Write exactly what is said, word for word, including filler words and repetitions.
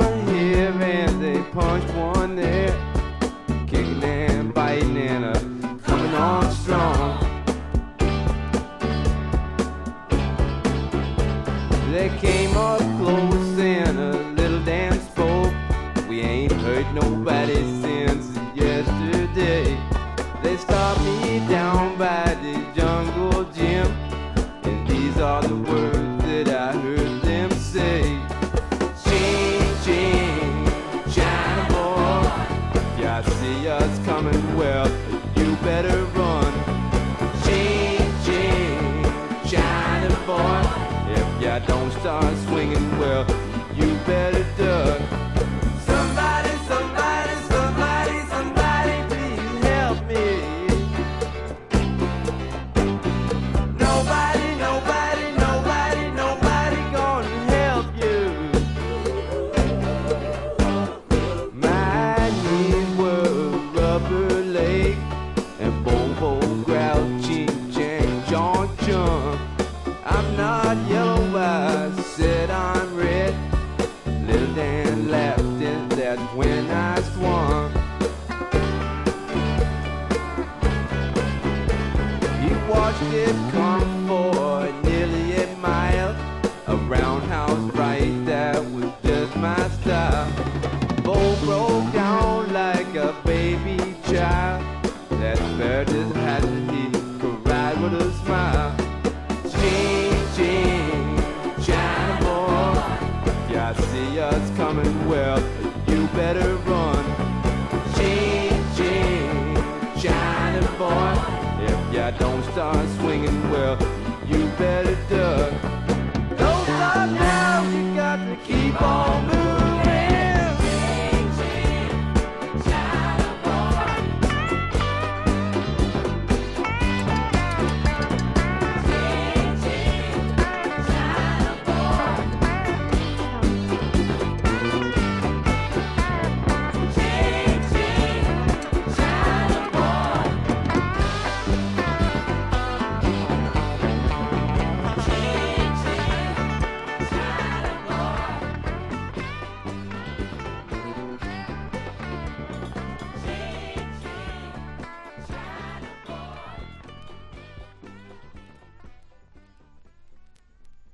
one here and they punched one there, kicking and biting and uh, coming on strong. They came up close and a little Dan spoke. We ain't hurt nobody since yesterday. They stopped me down by the jungle gym, and these are the words that I heard them say. Ching, ching, China boy, if ya see us coming, well, you better run. Ching, ching, China boy, if ya don't start swinging, well, you better duck. Somebody, somebody, somebody, somebody, please help me. Nobody, nobody, nobody, nobody gonna help you. My knees were a rubber leg, and Bobo growled, ching, chang, John, John. I'm not yellow, I said I'm red. Little Dan laughed, and that's when I swung. He watched it come for nearly a mile, a roundhouse right, that was just my style. Bo broke down like a baby child. That bear just had to he could ride with a smile. Ching, ching, China boy, if ya see us coming, well, you better run. Ching, ching, China boy, if ya don't start swinging, well, you better duck. Don't stop now, you got to keep on